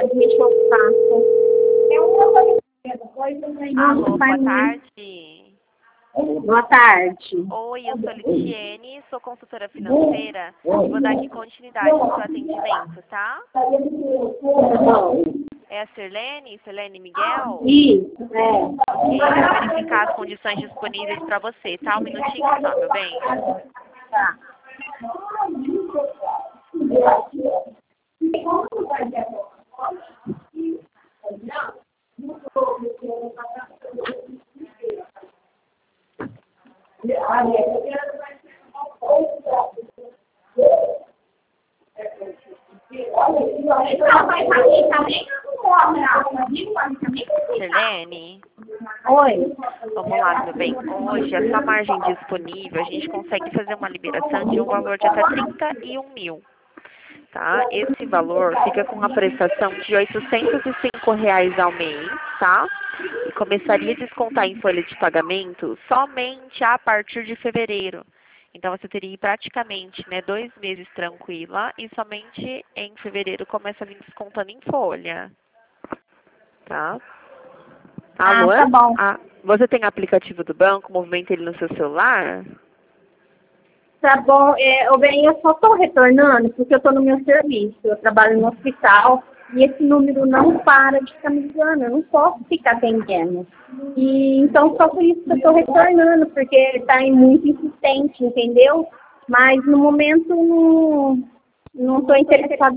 de mexer o saco. Alô, boa tarde. Boa tarde. Oi, eu sou Litiene, sou consultora financeira. Vou dar aqui continuidade no seu atendimento, tá? É a Sirlene Miguel? Isso, é. Ok, eu vou verificar as condições disponíveis para você, tá? Um minutinho só, meu bem. Tá. Sirlene? Oi. Vamos lá, meu bem. Hoje, a sua margem disponível, a gente consegue fazer uma liberação de um valor de até 31 mil. Tá? Esse valor fica com a prestação de R$ 805 ao mês, tá? E começaria a descontar em folha de pagamento somente a partir de fevereiro. Então, você teria praticamente 2 meses tranquila e somente em fevereiro começa a vir descontando em folha. Tá? Alô? Tá bom. Você tem aplicativo do banco? Movimenta ele no seu celular? Tá bom. Eu só estou retornando porque eu estou no meu serviço. Eu trabalho no hospital e esse número não para de ficar me ligando. Eu não posso ficar atendendo. E então só por isso que eu estou retornando, porque ele está muito insistente, entendeu? Mas no momento não estou interessado